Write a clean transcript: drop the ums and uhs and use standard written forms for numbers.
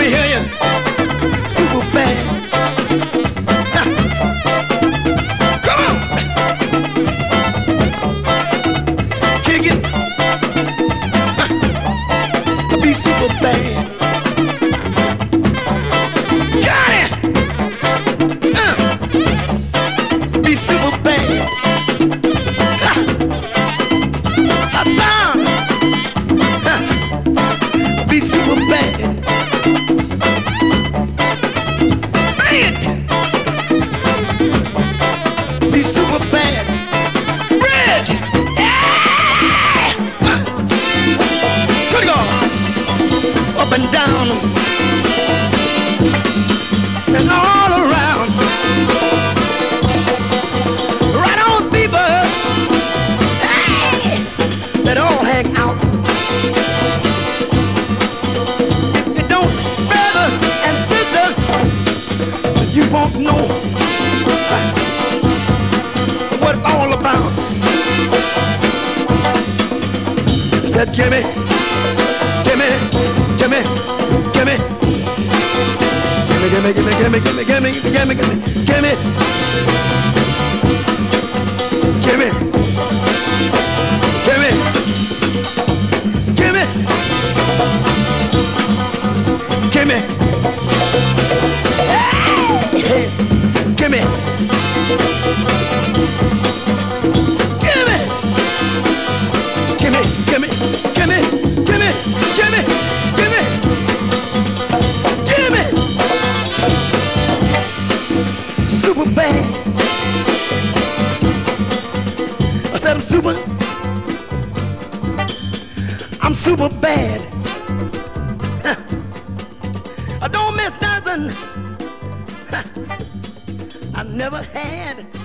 me hear you. Super bad. Ha. Come on. Kick it. Ha. Be super bad. Johnny. Be super bad. Ha. Hassan. Ha. Be super bad. Be super bad. Bridge. Yeah. Good God. Up and down and all around. Right on, people. Hey. That all hang out. If you don't, brother and sisters, you won't know what it's all about. I said, gimme, gimme, gimme, gimme, gimme, gimme, gimme, gimme, gimme, gimme, gimme, gimme, gimme, gimme, gimme, gimme, gimme. Hey, gimme. Gimme. Gimme, gimme, gimme, gimme, gimme, gimme, gimme. Super bad. I said I'm super bad. I don't miss nothing I never had.